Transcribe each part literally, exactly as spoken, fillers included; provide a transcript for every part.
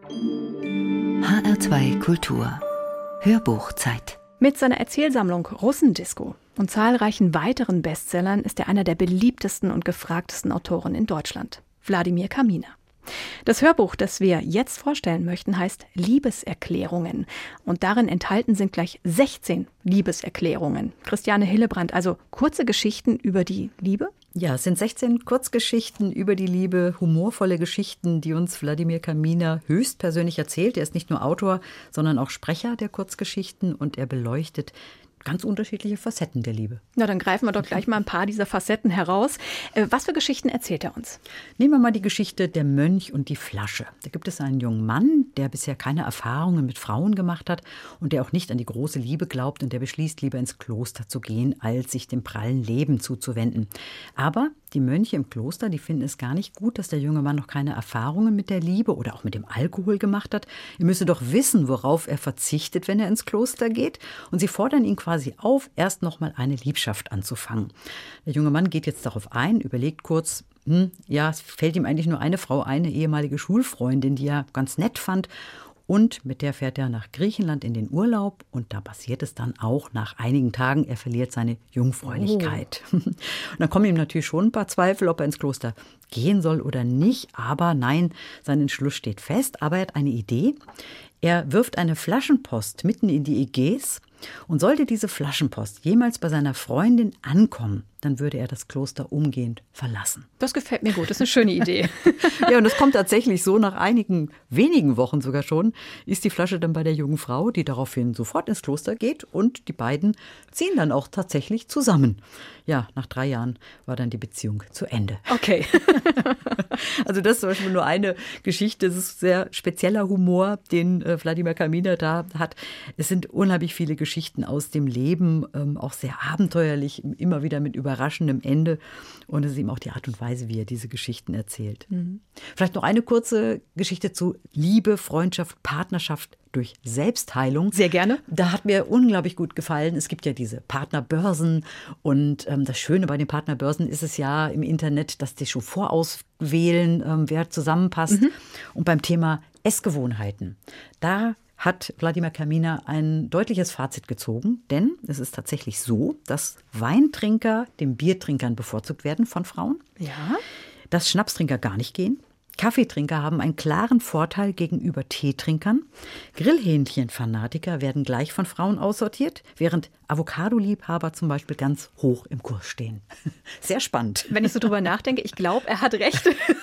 H R zwei Kultur Hörbuchzeit. Mit seiner Erzählsammlung Russendisco und zahlreichen weiteren Bestsellern ist er einer der beliebtesten und gefragtesten Autoren in Deutschland, Wladimir Kaminer. Das Hörbuch, das wir jetzt vorstellen möchten, heißt Liebeserklärungen. Und darin enthalten sind gleich sechzehn Liebeserklärungen. Christiane Hillebrand, also kurze Geschichten über die Liebe? Ja, es sind sechzehn Kurzgeschichten über die Liebe, humorvolle Geschichten, die uns Wladimir Kaminer höchstpersönlich erzählt. Er ist nicht nur Autor, sondern auch Sprecher der Kurzgeschichten und er beleuchtet ganz unterschiedliche Facetten der Liebe. Na, dann greifen wir doch gleich mal ein paar dieser Facetten heraus. Was für Geschichten erzählt er uns? Nehmen wir mal die Geschichte Der Mönch und die Flasche. Da gibt es einen jungen Mann, der bisher keine Erfahrungen mit Frauen gemacht hat und der auch nicht an die große Liebe glaubt und der beschließt, lieber ins Kloster zu gehen, als sich dem prallen Leben zuzuwenden. Aber die Mönche im Kloster, die finden es gar nicht gut, dass der junge Mann noch keine Erfahrungen mit der Liebe oder auch mit dem Alkohol gemacht hat. Er müsse doch wissen, worauf er verzichtet, wenn er ins Kloster geht. Und sie fordern ihn quasi auf, erst noch mal eine Liebschaft anzufangen. Der junge Mann geht jetzt darauf ein, überlegt kurz, hm, ja, es fällt ihm eigentlich nur eine Frau ein, eine ehemalige Schulfreundin, die er ganz nett fand. Und mit der fährt er nach Griechenland in den Urlaub. Und da passiert es dann auch nach einigen Tagen, er verliert seine Jungfräulichkeit. Oh. Und dann kommen ihm natürlich schon ein paar Zweifel, ob er ins Kloster gehen soll oder nicht. Aber nein, sein Entschluss steht fest. Aber er hat eine Idee. Er wirft eine Flaschenpost mitten in die Ägäis. Und sollte diese Flaschenpost jemals bei seiner Freundin ankommen, dann würde er das Kloster umgehend verlassen. Das gefällt mir gut, das ist eine schöne Idee. Ja, und es kommt tatsächlich so, nach einigen wenigen Wochen sogar schon, ist die Flasche dann bei der jungen Frau, die daraufhin sofort ins Kloster geht und die beiden ziehen dann auch tatsächlich zusammen. Ja, nach drei Jahren war dann die Beziehung zu Ende. Okay. Also das ist zum Beispiel nur eine Geschichte, das ist sehr spezieller Humor, den äh, Wladimir Kaminer da hat. Es sind unheimlich viele Geschichten aus dem Leben, ähm, auch sehr abenteuerlich, immer wieder mit überraschendem Ende. Und es ist eben auch die Art und Weise, wie er diese Geschichten erzählt. Mhm. Vielleicht noch eine kurze Geschichte zu Liebe, Freundschaft, Partnerschaft durch Selbstheilung. Sehr gerne. Da hat mir unglaublich gut gefallen. Es gibt ja diese Partnerbörsen und ähm, das Schöne bei den Partnerbörsen ist es ja im Internet, dass die schon vorauswählen, ähm, wer zusammenpasst. Mhm. Und beim Thema Essgewohnheiten, da hat Wladimir Kaminer ein deutliches Fazit gezogen, denn es ist tatsächlich so, dass Weintrinker den Biertrinkern bevorzugt werden von Frauen, ja, dass Schnapstrinker gar nicht gehen. Kaffeetrinker haben einen klaren Vorteil gegenüber Teetrinkern. Grillhähnchenfanatiker werden gleich von Frauen aussortiert, während Avocado-Liebhaber zum Beispiel ganz hoch im Kurs stehen. Sehr spannend. Wenn ich so drüber nachdenke, ich glaube, er hat recht.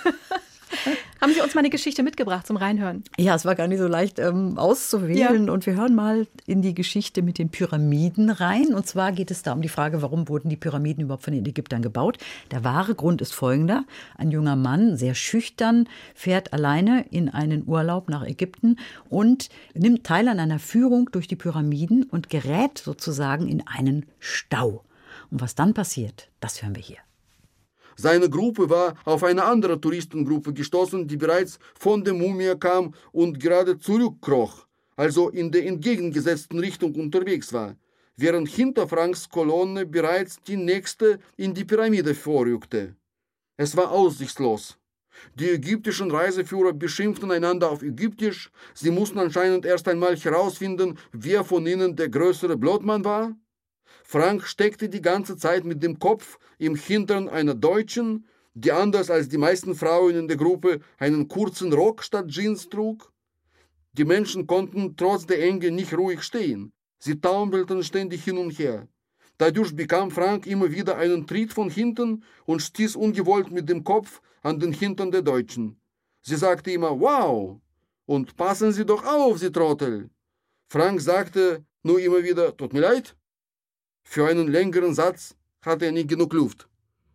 Haben Sie uns mal eine Geschichte mitgebracht zum Reinhören? Ja, es war gar nicht so leicht ähm, auszuwählen. Ja. Und wir hören mal in die Geschichte mit den Pyramiden rein. Und zwar geht es da um die Frage, warum wurden die Pyramiden überhaupt von den Ägyptern gebaut? Der wahre Grund ist folgender. Ein junger Mann, sehr schüchtern, fährt alleine in einen Urlaub nach Ägypten und nimmt teil an einer Führung durch die Pyramiden und gerät sozusagen in einen Stau. Und was dann passiert, das hören wir hier. Seine Gruppe war auf eine andere Touristengruppe gestoßen, die bereits von der Mumie kam und gerade zurückkroch, also in der entgegengesetzten Richtung unterwegs war, während hinter Franks Kolonne bereits die nächste in die Pyramide vorrückte. Es war aussichtslos. Die ägyptischen Reiseführer beschimpften einander auf Ägyptisch. Sie mussten anscheinend erst einmal herausfinden, wer von ihnen der größere Blödmann war. Frank steckte die ganze Zeit mit dem Kopf im Hintern einer Deutschen, die anders als die meisten Frauen in der Gruppe einen kurzen Rock statt Jeans trug. Die Menschen konnten trotz der Enge nicht ruhig stehen. Sie taumelten ständig hin und her. Dadurch bekam Frank immer wieder einen Tritt von hinten und stieß ungewollt mit dem Kopf an den Hintern der Deutschen. Sie sagte immer „Wow!“ und „Passen Sie doch auf, Sie Trottel!“ Frank sagte nur immer wieder „Tut mir leid!“ Für einen längeren Satz hatte er nicht genug Luft.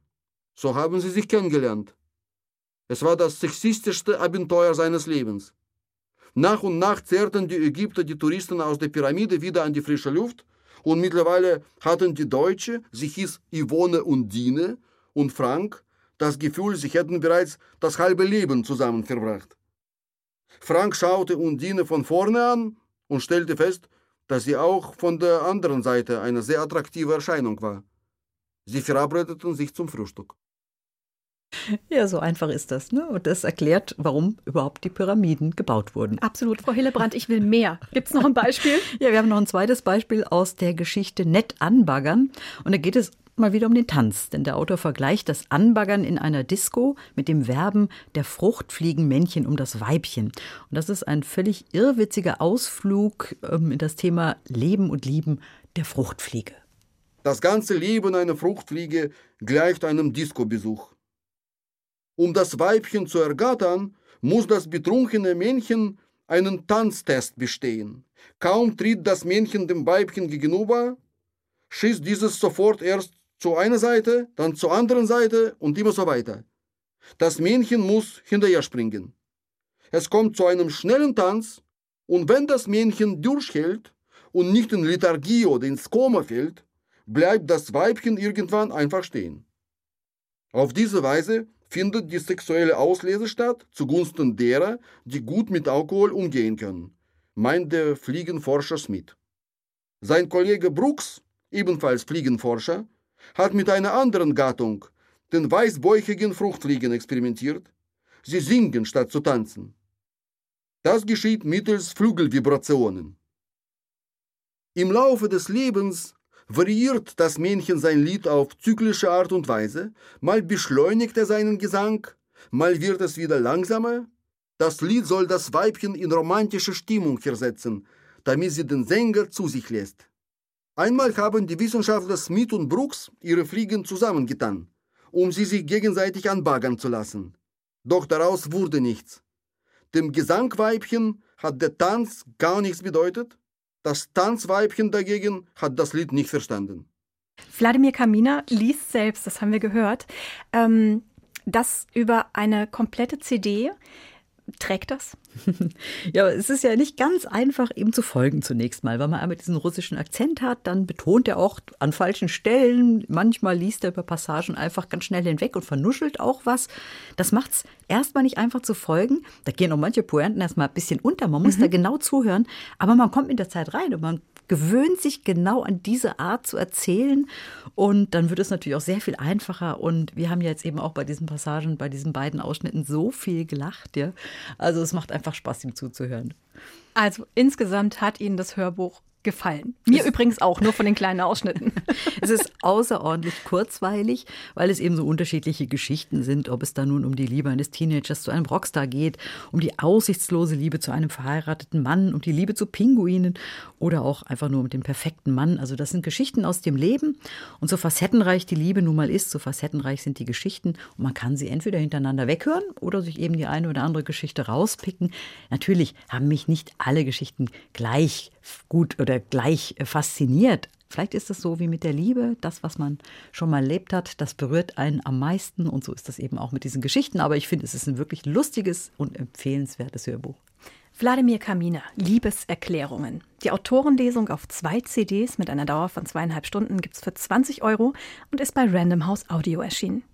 So haben sie sich kennengelernt. Es war das sexistischste Abenteuer seines Lebens. Nach und nach zerrten die Ägypter die Touristen aus der Pyramide wieder an die frische Luft und mittlerweile hatten die Deutsche, sie hieß Yvonne Undine, und Frank das Gefühl, sie hätten bereits das halbe Leben zusammen verbracht. Frank schaute Undine von vorne an und stellte fest, dass sie auch von der anderen Seite eine sehr attraktive Erscheinung war. Sie verabredeten sich zum Frühstück. Ja, so einfach ist das. Ne? Und das erklärt, warum überhaupt die Pyramiden gebaut wurden. Absolut, Frau Hillebrand, ich will mehr. Gibt es noch ein Beispiel? Ja, wir haben noch ein zweites Beispiel aus der Geschichte Nett anbaggern. Und da geht es mal wieder um den Tanz. Denn der Autor vergleicht das Anbaggern in einer Disco mit dem Werben der Fruchtfliegenmännchen um das Weibchen. Und das ist ein völlig irrwitziger Ausflug ähm, in das Thema Leben und Lieben der Fruchtfliege. Das ganze Leben einer Fruchtfliege gleicht einem Disco-Besuch. Um das Weibchen zu ergattern, muss das betrunkene Männchen einen Tanztest bestehen. Kaum tritt das Männchen dem Weibchen gegenüber, schießt dieses sofort erst zu einer Seite, dann zur anderen Seite und immer so weiter. Das Männchen muss hinterher springen. Es kommt zu einem schnellen Tanz und wenn das Männchen durchhält und nicht in Lethargie oder ins Koma fällt, bleibt das Weibchen irgendwann einfach stehen. Auf diese Weise findet die sexuelle Auslese statt zugunsten derer, die gut mit Alkohol umgehen können, meint der Fliegenforscher Smith. Sein Kollege Brooks, ebenfalls Fliegenforscher, hat mit einer anderen Gattung, den weißbäuchigen Fruchtfliegen, experimentiert. Sie singen statt zu tanzen. Das geschieht mittels Flügelvibrationen. Im Laufe des Lebens variiert das Männchen sein Lied auf zyklische Art und Weise, mal beschleunigt er seinen Gesang, mal wird es wieder langsamer. Das Lied soll das Weibchen in romantische Stimmung versetzen, damit sie den Sänger zu sich lässt. Einmal haben die Wissenschaftler Smith und Brooks ihre Fliegen zusammengetan, um sie sich gegenseitig anbaggern zu lassen. Doch daraus wurde nichts. Dem Gesangweibchen hat der Tanz gar nichts bedeutet. Das Tanzweibchen dagegen hat das Lied nicht verstanden. Wladimir Kaminer liest selbst, das haben wir gehört, ähm, das über eine komplette C D. Trägt das? Ja, aber es ist ja nicht ganz einfach, ihm zu folgen zunächst mal. Weil man einmal diesen russischen Akzent hat, dann betont er auch an falschen Stellen. Manchmal liest er über Passagen einfach ganz schnell hinweg und vernuschelt auch was. Das macht es erstmal nicht einfach zu folgen. Da gehen auch manche Pointen erstmal ein bisschen unter. Man muss mhm. da genau zuhören. Aber man kommt mit der Zeit rein und man gewöhnt sich genau an diese Art zu erzählen. Und dann wird es natürlich auch sehr viel einfacher. Und wir haben ja jetzt eben auch bei diesen Passagen, bei diesen beiden Ausschnitten so viel gelacht. Ja. Also es macht einfach Spaß, ihm zuzuhören. Also insgesamt hat Ihnen das Hörbuch gefallen. Mir es übrigens auch, nur von den kleinen Ausschnitten. Es ist außerordentlich kurzweilig, weil es eben so unterschiedliche Geschichten sind, ob es da nun um die Liebe eines Teenagers zu einem Rockstar geht, um die aussichtslose Liebe zu einem verheirateten Mann, um die Liebe zu Pinguinen oder auch einfach nur um den perfekten Mann. Also das sind Geschichten aus dem Leben und so facettenreich die Liebe nun mal ist, so facettenreich sind die Geschichten und man kann sie entweder hintereinander weghören oder sich eben die eine oder andere Geschichte rauspicken. Natürlich haben mich nicht alle Geschichten gleich gut oder gleich fasziniert. Vielleicht ist es so wie mit der Liebe, das, was man schon mal erlebt hat, das berührt einen am meisten und so ist das eben auch mit diesen Geschichten. Aber ich finde, es ist ein wirklich lustiges und empfehlenswertes Hörbuch. Wladimir Kaminer, Liebeserklärungen. Die Autorenlesung auf zwei C Ds mit einer Dauer von zweieinhalb Stunden gibt es für zwanzig Euro und ist bei Random House Audio erschienen.